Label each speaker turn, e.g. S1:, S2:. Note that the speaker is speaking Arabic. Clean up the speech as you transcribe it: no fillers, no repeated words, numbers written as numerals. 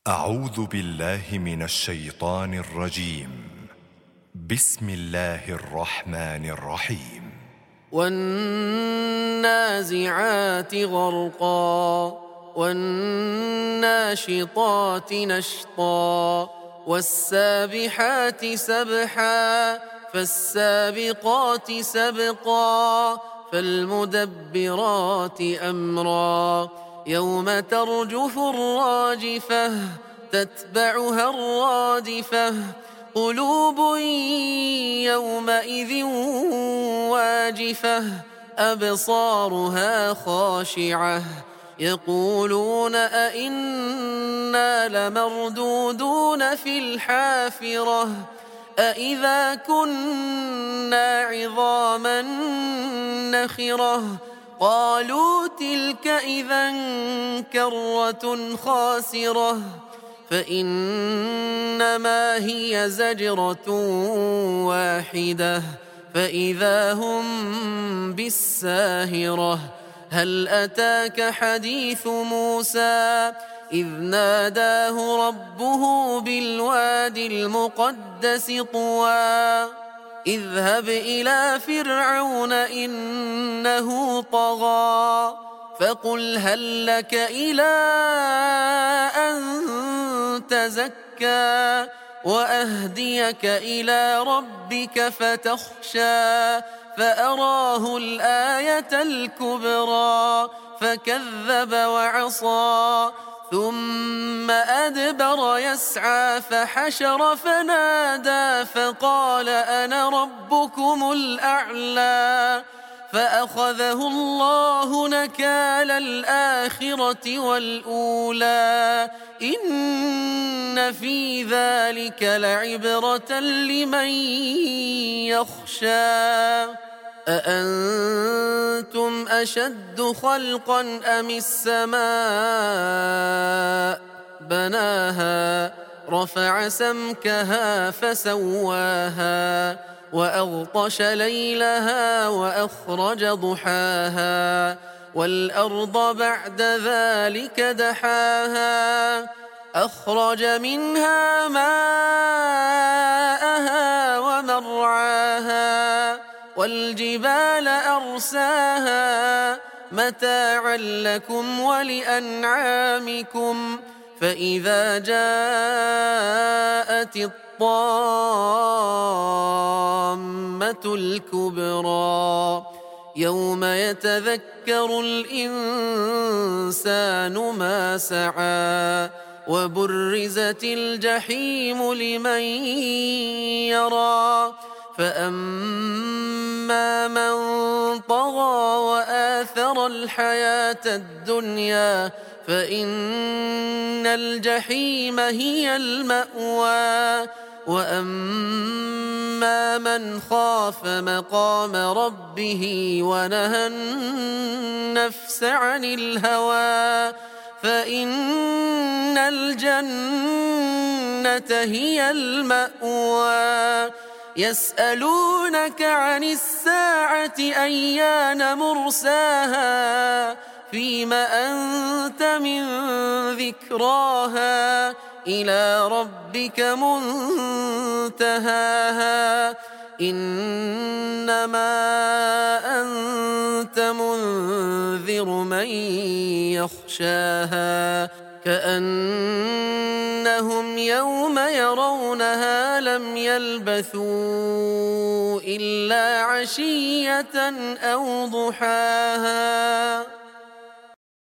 S1: أعوذ بالله من الشيطان الرجيم. بسم الله الرحمن الرحيم.
S2: والنازعات غرقا والناشطات نشطا والسابحات سبحا فالسابقات سبقا فالمدبرات أمرا يوم ترجف الراجفة تتبعها الرادفة قلوب يومئذ واجفة أبصارها خاشعة يقولون أئنا لمردودون في الحافرة أئذا كنا عظاما نخرة قالوا تلك إذا كرة خاسرة فإنما هي زجرة واحدة فإذا هم بالساهرة هل أتاك حديث موسى إذ ناداه ربه بالوادي المقدس طوى اذهب إلى فرعون إنه طغى فقل هل لك إلى أن تزكى وأهديك إلى ربك فتخشى فأراه الآية الكبرى فكذب وعصى ثم أدبر يسعى فحشر فنادى فقال أنا ربكم الأعلى فأخذه الله نكال الآخرة والأولى إن في ذلك لعبرة لمن يخشى أأنتم أشد خلقا أم السماء بناها رفع سمكها فسواها وأغطش ليلها وأخرج ضحاها والأرض بعد ذلك دحاها أخرج منها ماءها ومرعاها والجبال أرساها متاعا لكم ولأنعامكم فإذا جاءت الطامة الكبرى يوم يتذكر الإنسان ما سعى وبرزت الجحيم لمن يرى فأما من طغى وآثر الحياة الدنيا فإن الجحيم هي المأوى وأما من خاف مقام ربه ونهى النفس عن الهوى فإن الجنة هي المأوى يسألونك عن الساعة أيان مرساها فيم أنت من ذكراها إلى ربك منتهاها إنما أنت منذر من يخشاها كأنهم يوم يرونها لم يلبثوا إلا عشية أو ضحاها.